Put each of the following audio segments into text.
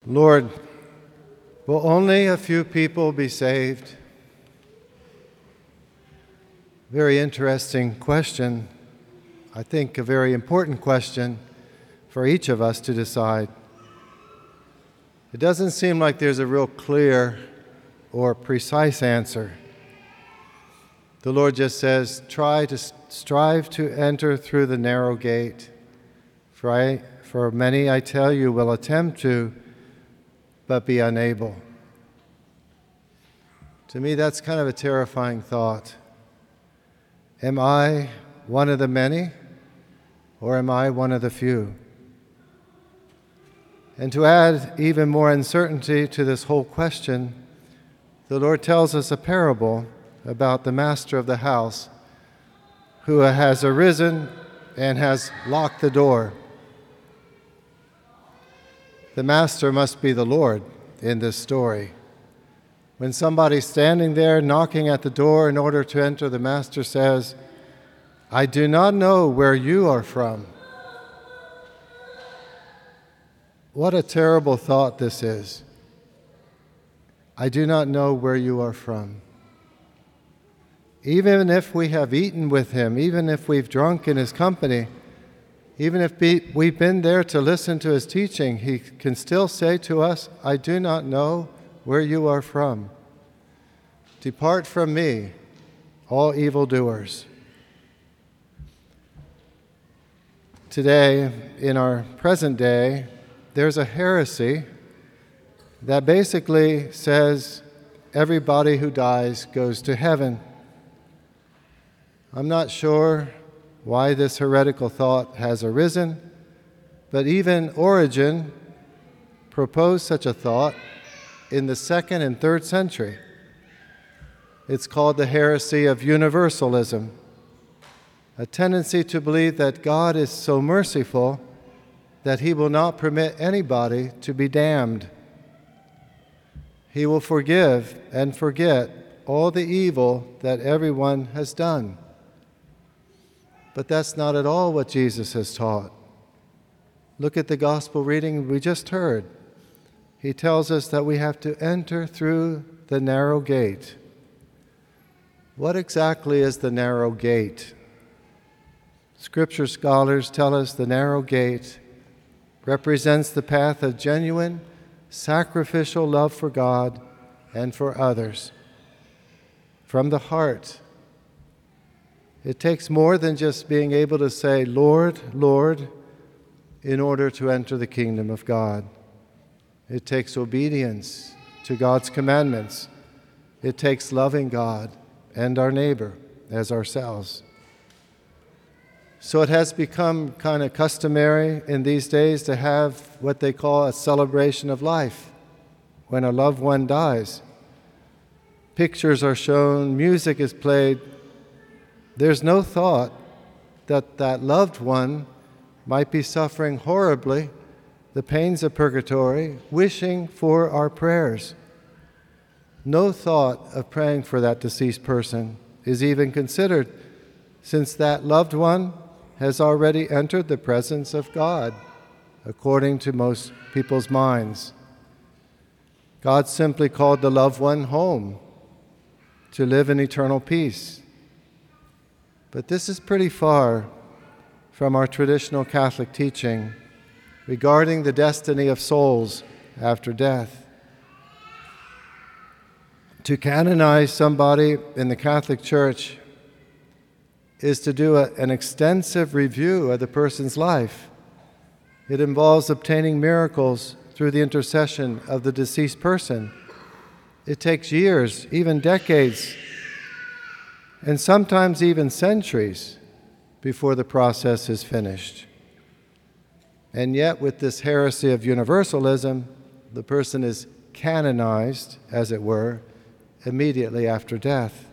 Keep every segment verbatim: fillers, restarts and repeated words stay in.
Lord, will only a few people be saved? Very interesting question. I think a very important question for each of us to decide. It doesn't seem like there's a real clear or precise answer. The Lord just says, try to strive to enter through the narrow gate. For, I, for many, I tell you, will attempt to, but be unable. To me, that's kind of a terrifying thought. Am I one of the many, or am I one of the few? And to add even more uncertainty to this whole question, the Lord tells us a parable about the master of the house who has arisen and has locked the door. The master must be the Lord in this story. When somebody's standing there knocking at the door in order to enter, the master says, I do not know where you are from. What a terrible thought this is. I do not know where you are from. Even if we have eaten with him, even if we've drunk in his company, even if we've been there to listen to his teaching, he can still say to us, I do not know where you are from. Depart from me, all evildoers. Today, in our present day, there's a heresy that basically says everybody who dies goes to heaven. I'm not sure why this heretical thought has arisen, but even Origen proposed such a thought in the second and third century. It's called the heresy of universalism, a tendency to believe that God is so merciful that he will not permit anybody to be damned. He will forgive and forget all the evil that everyone has done. But that's not at all what Jesus has taught. Look at the gospel reading we just heard. He tells us that we have to enter through the narrow gate. What exactly is the narrow gate? Scripture scholars tell us the narrow gate represents the path of genuine, sacrificial love for God and for others. From the heart. It takes more than just being able to say, Lord, Lord, in order to enter the kingdom of God. It takes obedience to God's commandments. It takes loving God and our neighbor as ourselves. So it has become kind of customary in these days to have what they call a celebration of life when a loved one dies. Pictures are shown, music is played. There's no thought that that loved one might be suffering horribly the pains of purgatory, wishing for our prayers. No thought of praying for that deceased person is even considered, since that loved one has already entered the presence of God, according to most people's minds. God simply called the loved one home to live in eternal peace. But this is pretty far from our traditional Catholic teaching regarding the destiny of souls after death. To canonize somebody in the Catholic Church is to do a, an extensive review of the person's life. It involves obtaining miracles through the intercession of the deceased person. It takes years, even decades, and sometimes even centuries before the process is finished. And yet, with this heresy of universalism, the person is canonized, as it were, immediately after death.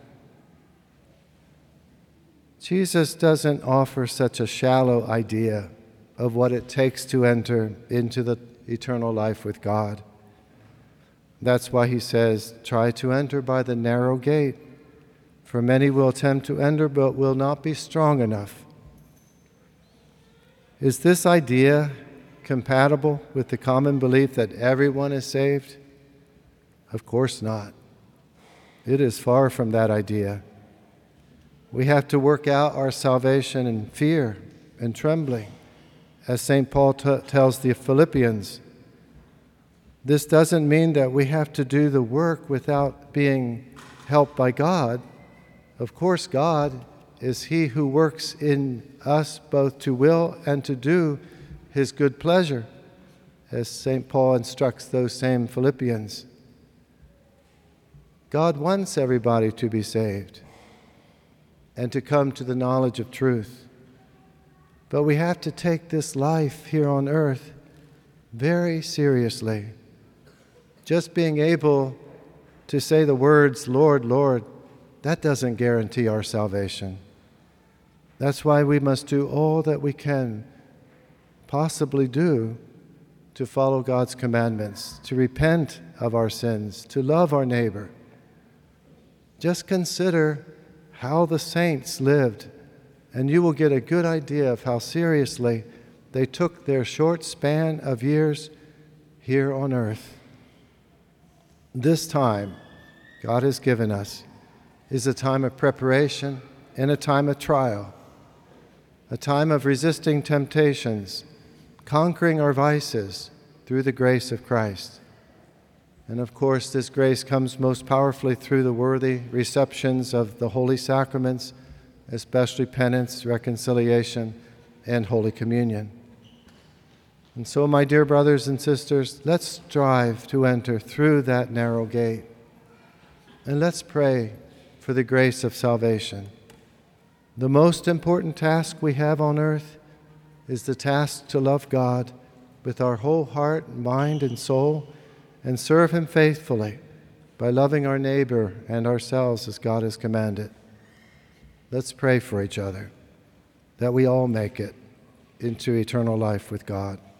Jesus doesn't offer such a shallow idea of what it takes to enter into the eternal life with God. That's why he says, try to enter by the narrow gate. For many will attempt to enter, but will not be strong enough. Is this idea compatible with the common belief that everyone is saved? Of course not. It is far from that idea. We have to work out our salvation in fear and trembling, as Saint Paul t- tells the Philippians. This doesn't mean that we have to do the work without being helped by God. Of course, God is He who works in us both to will and to do His good pleasure, as Saint Paul instructs those same Philippians. God wants everybody to be saved and to come to the knowledge of truth. But we have to take this life here on earth very seriously. Just being able to say the words, Lord, Lord, that doesn't guarantee our salvation. That's why we must do all that we can possibly do to follow God's commandments, to repent of our sins, to love our neighbor. Just consider how the saints lived, and you will get a good idea of how seriously they took their short span of years here on earth. This time God has given us is a time of preparation and a time of trial, a time of resisting temptations, conquering our vices through the grace of Christ. And of course, this grace comes most powerfully through the worthy receptions of the holy sacraments, especially penance, reconciliation, and Holy Communion. And so, my dear brothers and sisters, let's strive to enter through that narrow gate. And let's pray for the grace of salvation. The most important task we have on earth is the task to love God with our whole heart, mind, and soul, and serve Him faithfully by loving our neighbor and ourselves as God has commanded. Let's pray for each other, that we all make it into eternal life with God.